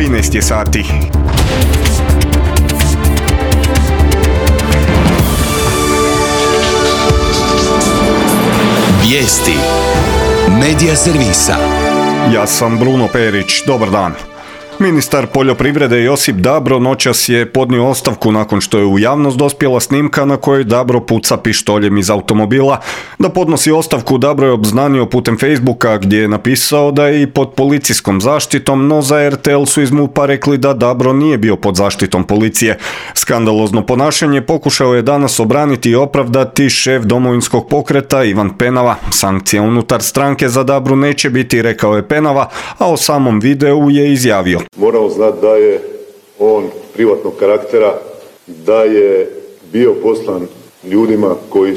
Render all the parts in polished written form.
13 je sati. Vijesti Medija servisa. Ja sam Bruno Perić, dobar dan. Ministar poljoprivrede Josip Dabro noćas je podnio ostavku nakon što je u javnost dospjela snimka na kojoj Dabro puca pištoljem iz automobila. Da podnosi ostavku Dabro je obznanio putem Facebooka gdje je napisao da je i pod policijskom zaštitom, no za RTL su iz MUP-a rekli da Dabro nije bio pod zaštitom policije. Skandalozno ponašanje pokušao je danas obraniti i opravdati šef Domovinskog pokreta Ivan Penava. Sankcija unutar stranke za Dabru neće biti, rekao je Penava, a o samom videu je izjavio: moramo znati da je on privatnog karaktera, da je bio poslan ljudima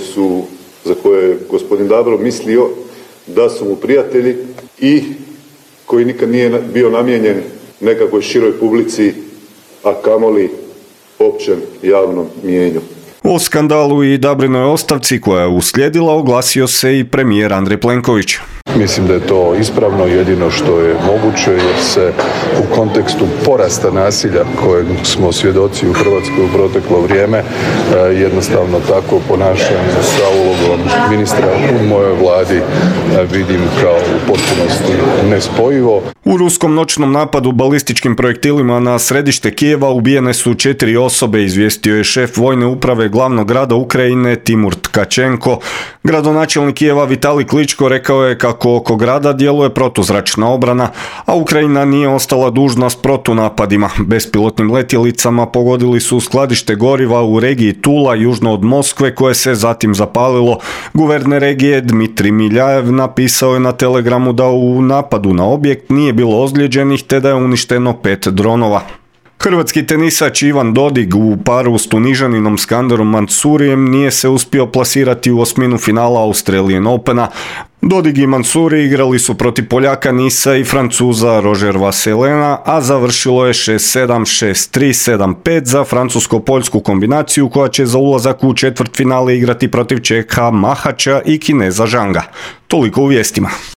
za koje je gospodin Dabro mislio da su mu prijatelji i koji nikad nije bio namijenjen nekakvoj široj publici, a kamoli općem javnom mijenju. O skandalu i Dabrinoj ostavci koja je uslijedila oglasio se i premijer Andrej Plenković. Mislim da je to ispravno, jedino što je moguće, jer se u kontekstu porasta nasilja kojeg smo svjedoci u Hrvatskoj u proteklo vrijeme, jednostavno tako ponašanje sa ulogom ministra u mojoj vladi vidim kao u potpunosti nespojivo. U ruskom noćnom napadu balističkim projektilima na središte Kijeva ubijene su 4 osobe, izvijestio je šef vojne uprave glavnog grada Ukrajine Timur Tkačenko. Gradonačelnik Kijeva Vitalij Kličko rekao je kako oko grada djeluje protuzračna obrana, a Ukrajina nije ostala dužna s protunapadima. Bespilotnim letjelicama pogodili su skladište goriva u regiji Tula, južno od Moskve, koje se zatim zapalilo. Guverner regije Dmitrij Miljajev napisao je na Telegramu da u napadu na objekt nije bilo ozlijeđenih te da je uništeno 5 dronova. Hrvatski tenisač Ivan Dodig u paru s Tunižaninom Skanderom Mansurijem nije se uspio plasirati u osminu finala Australian Opena. Dodig i Mansuri igrali su protiv Poljaka Nisa i Francuza Roger Vasselena, a završilo je 6-7, 6-3, 7-5 za francusko-poljsku kombinaciju koja će za ulazak u četvrtfinale igrati protiv Čeha Mahača i Kineza Zhanga. Toliko u vijestima.